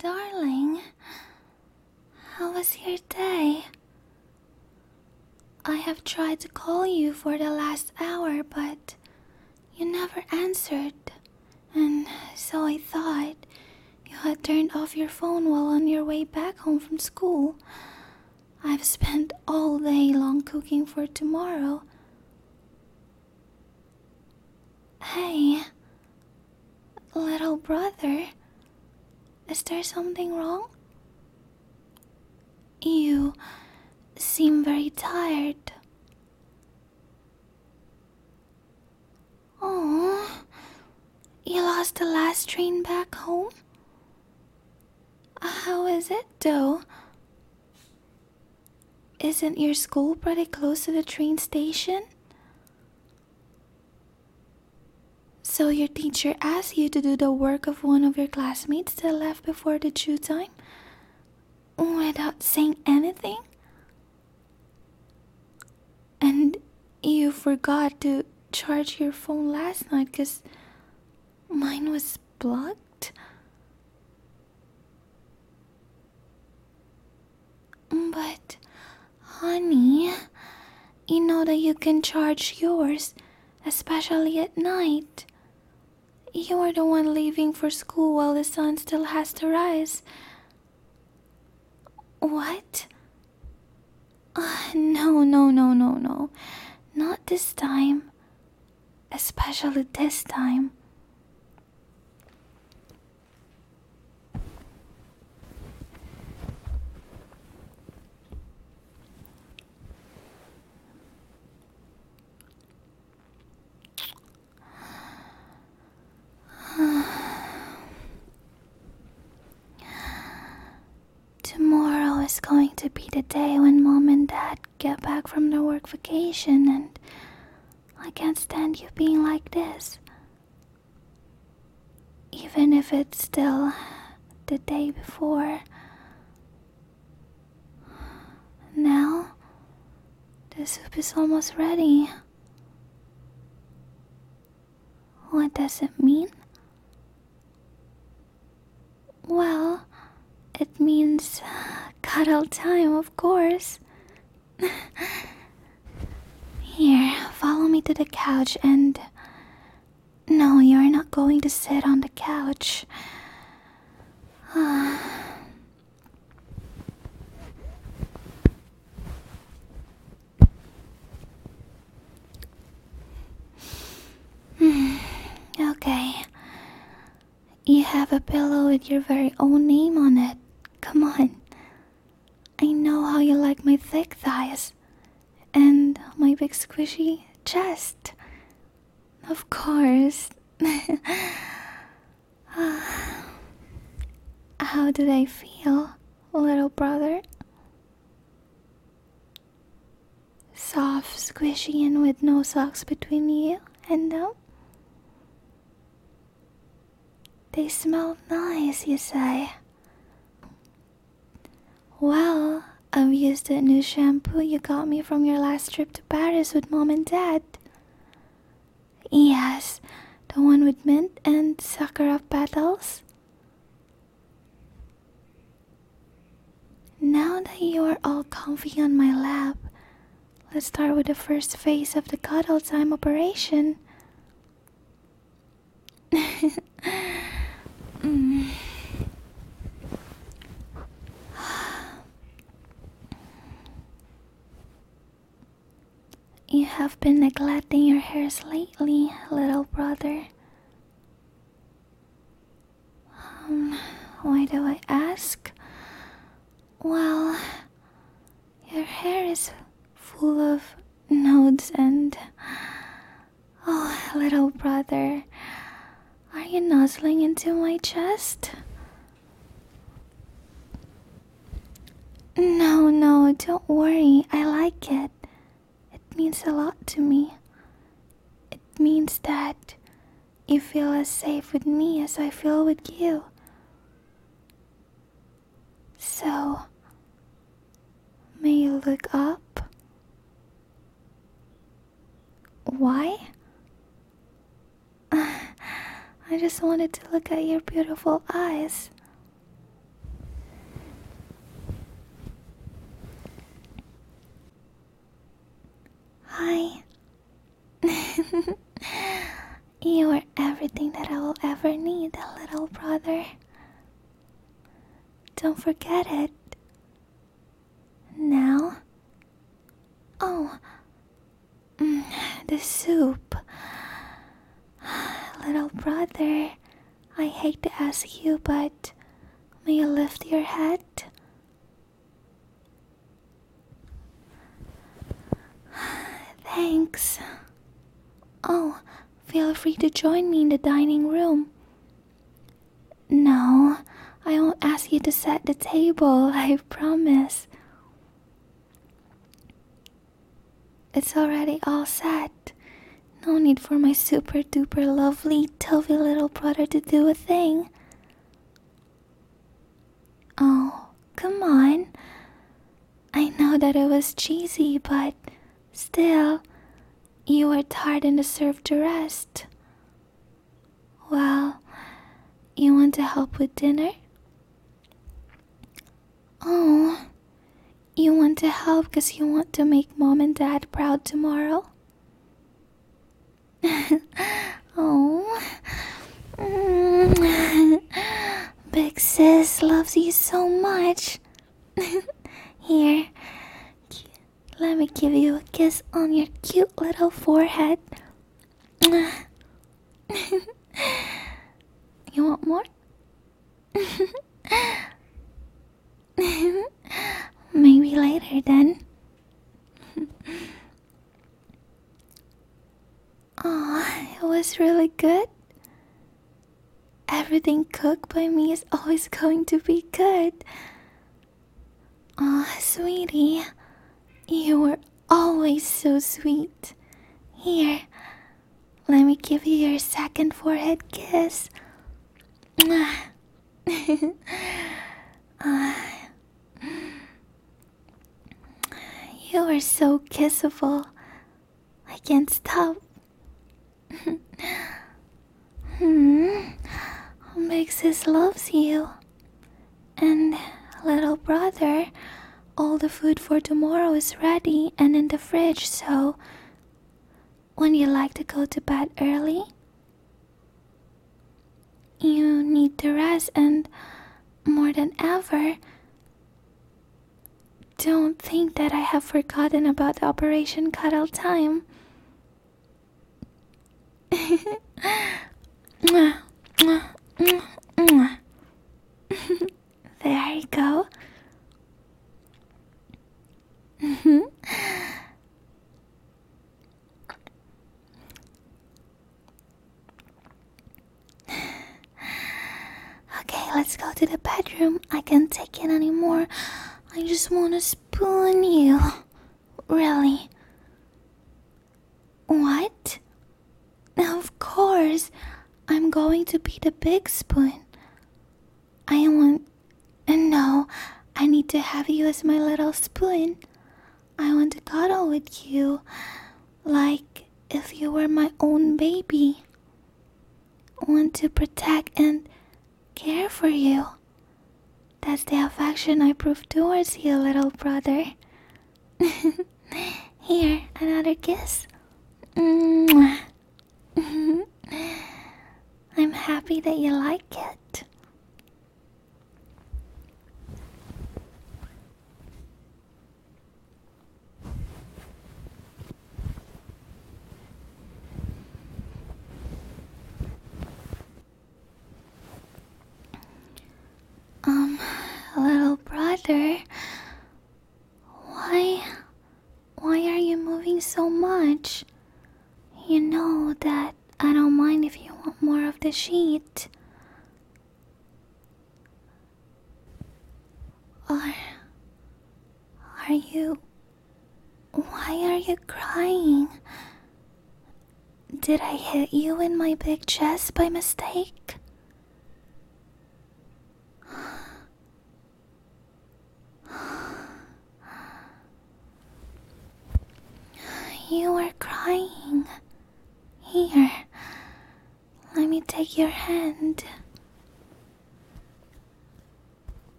Darling, how was your day? I have tried to call you for the last hour, but you never answered. And so I thought you had turned off your phone while on your way back home from school. I've spent all day long cooking for tomorrow. Hey, little brother, is there something wrong? You seem very tired. Oh, you lost the last train back home? How is it though? Isn't your school pretty close to the train station? So your teacher asked you to do the work of one of your classmates that left before the due time? Without saying anything? And you forgot to charge your phone last night because mine was plugged? But, honey, you know that you can charge yours, especially at night. You are the one leaving for school while the sun still has to rise. What? No, no, no, no, no. Not this time. Especially this time. Tomorrow is going to be the day when Mom and Dad get back from their work vacation, and I can't stand you being like this. Even if it's still the day before. Now, the soup is almost ready. What does it mean? Well, it means cuddle time, of course. Here, follow me to the couch and... No, you're not going to sit on the couch. Okay. You have a pillow with your very own name on it. Come on. I know how you like my thick thighs and my big squishy chest. Of course. How do they feel, little brother? Soft, squishy, and with no socks between you and them? They smell nice, you say? Well, I've used the new shampoo you got me from your last trip to Paris with Mom and Dad. Yes, the one with mint and sakura petals. Now that you are all comfy on my lap, let's start with the first phase of the cuddle time operation. You have been neglecting your hairs lately, little brother. Why do I ask? Well, your hair is full of nodes and... Oh, little brother, are you nuzzling into my chest? No, no, don't worry, I like it. It means a lot to me. It means that you feel as safe with me as I feel with you. So, may you look up? Why? I just wanted to look at your beautiful eyes. Hi. You are everything that I will ever need, little brother. Don't forget it. Now? Oh, the soup. Little brother, I hate to ask you, but may you lift your head? Thanks. Oh, feel free to join me in the dining room. No, I won't ask you to set the table, I promise. It's already all set. No need for my super duper lovely Toby little brother to do a thing. Oh, come on. I know that it was cheesy, but still, you were tired and deserve to rest. Well, you want to help with dinner? Oh, you want to help because you want to make mom and dad proud tomorrow? Oh, big sis loves you so much. Here, let me give you a kiss on your cute little forehead. You want more? Maybe later then. Oh, it was really good. Everything cooked by me is always going to be good. Oh, sweetie, you were always so sweet. Here, let me give you your second forehead kiss. You are so kissable. I can't stop. Big sis loves you. And little brother, all the food for tomorrow is ready and in the fridge, so when you like to go to bed early, you need to rest, and more than ever, don't think that I have forgotten about Operation Cuddle Time. There you go. Okay, let's go to the bedroom. I can't take it anymore. I just want to spoon you. Really? What? Of course. I'm going to be the big spoon. I want... No, I need to have you as my little spoon. I want to cuddle with you. Like if you were my own baby. I want to protect and care for you. That's the affection I prove towards you, little brother. Here, another kiss. Mwah. I'm happy that you like it. Little brother, why are you moving so much? You know that I don't mind if you want more of the sheet. Or are you... Why are you crying? Did I hit you in my big chest by mistake? You were crying. Here, let me take your hand.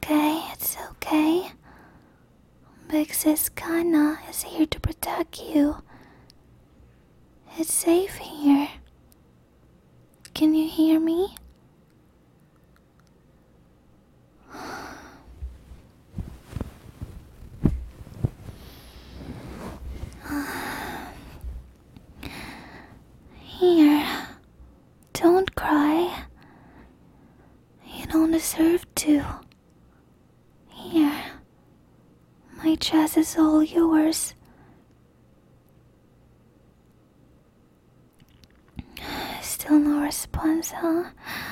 okay, it's okay. Big Sis Kana is here to protect you. It's safe here. Can you hear me? Here, don't cry. You don't deserve to. Here, my chest is all yours. Still no response, huh?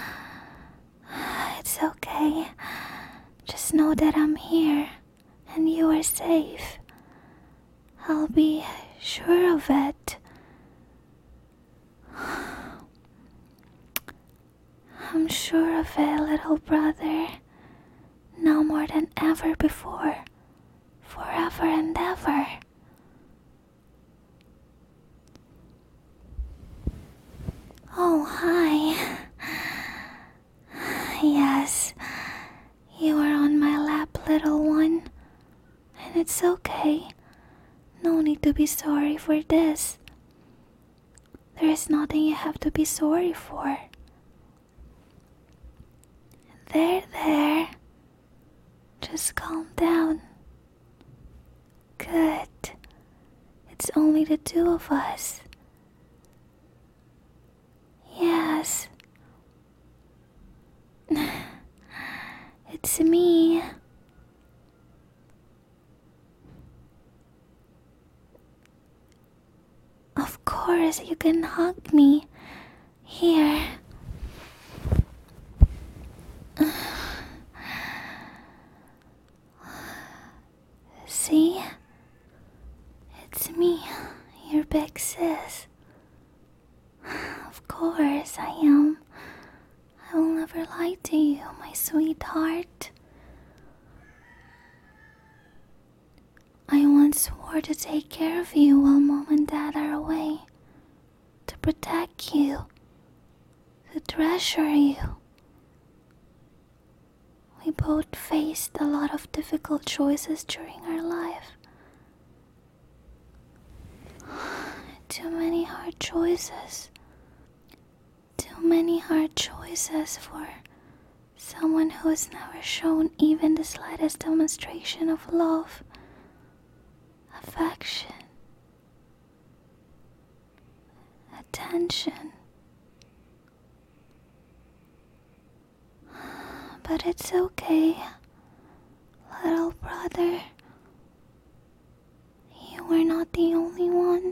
It's okay. Just know that I'm here and you are safe. I'll be sure of it. I'm sure of it, little brother. Now more than ever before. Forever and ever. Oh, hi. Yes, you are on my lap, little one. And it's okay. No need to be sorry for this. There is nothing you have to be sorry for. There. Just calm down. Good. It's only the two of us. Yes. It's me. Of course, you can hug me. Here. See? It's me, your big sis. Of course I am. I will never lie to you, my sweetheart. I once swore to take care of you while Mom and Dad are away. To protect you. To treasure you. We both faced a lot of difficult choices during our life. Too many hard choices. Too many hard choices for someone who has never shown even the slightest demonstration of love, affection, attention. But it's okay, little brother. You were not the only one.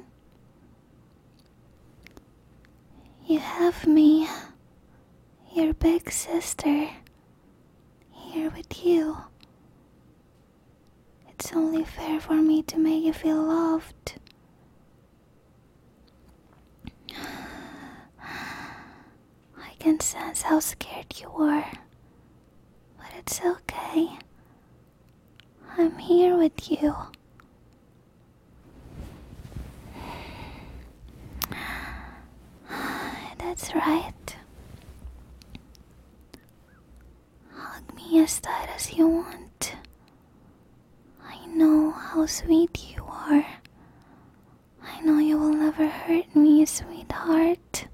You have me, your big sister, here with you. It's only fair for me to make you feel loved. I can sense how scared you are, but it's okay. I'm here with you. That's right. Hug me as tight as you want. I know how sweet you are. I know you will never hurt me, sweetheart.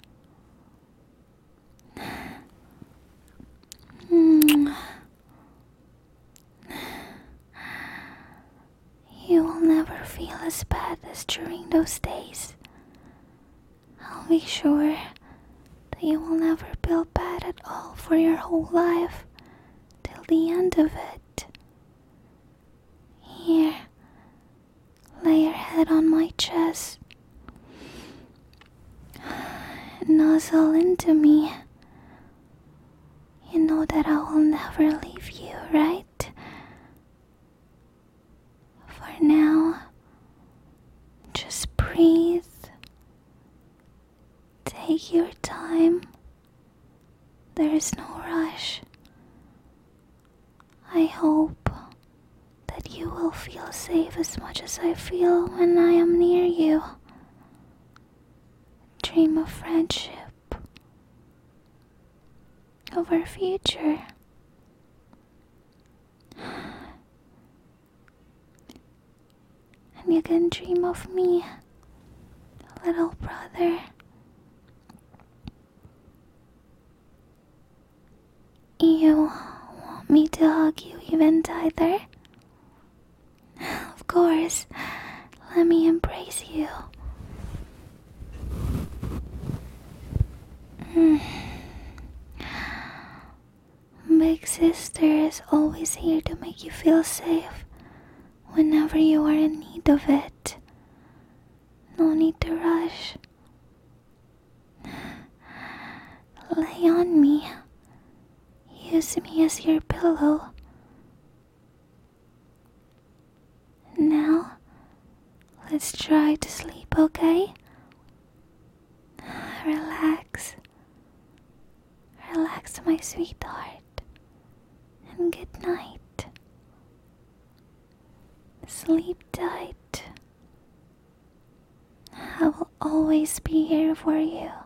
You will never feel as bad as during those days. I'll be sure that you will never feel bad at all for your whole life till the end of it. Here, lay your head on my chest. Nuzzle into me. You know that I will never leave you, right? For now, just breathe. Take your time. There is no rush. I hope that you will feel safe as much as I feel when I am near you. Dream of friendship, of our future. and you can dream of me, little brother. You want me to hug you even tighter? Of course, let me embrace you. Big sister is always here to make you feel safe whenever you are in need of it. No need to rush. Lay on me. Use me as your pillow. Now, let's try to sleep, okay? Relax. Relax, my sweetheart. And good night. Sleep tight. I will always be here for you.